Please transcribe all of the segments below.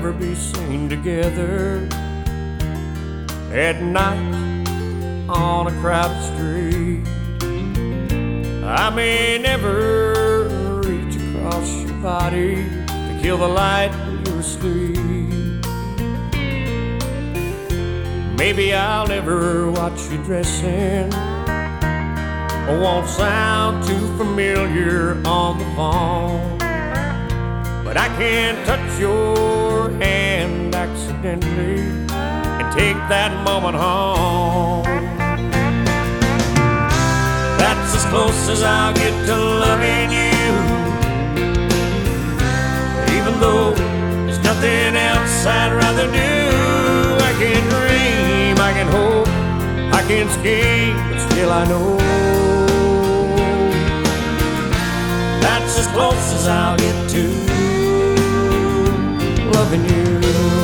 ever be seen together at night on a crowded street. I may never reach across your body to kill the light when you're asleep. Maybe I'll never watch you dressing, or won't sound too familiar on the phone, but I can touch your hand accidentally and take that moment home. That's as close as I'll get to loving you, even though there's nothing else I'd rather do. I can dream, I can hope, I can scheme, but still I know that's as close as I'll get to loving you.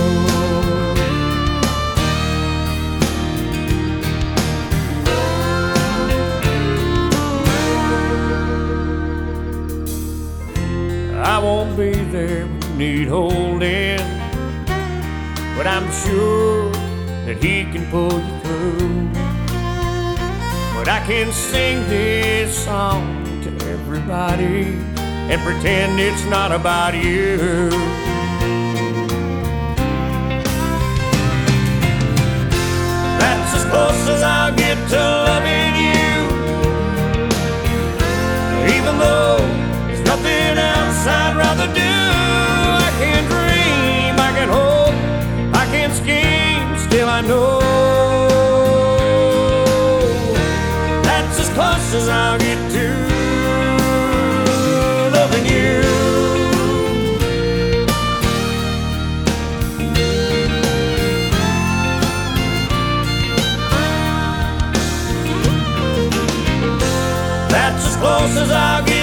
I won't be there when you need holding, but I'm sure that he can pull you through. But I can sing this song to everybody and pretend it's not about you. That's as close as I'll get to loving you, even though there's nothing else I'd rather do. I can dream, I can hope, I can scheme, still I know that's as close as I'll get to loving you. That's as close as I'll get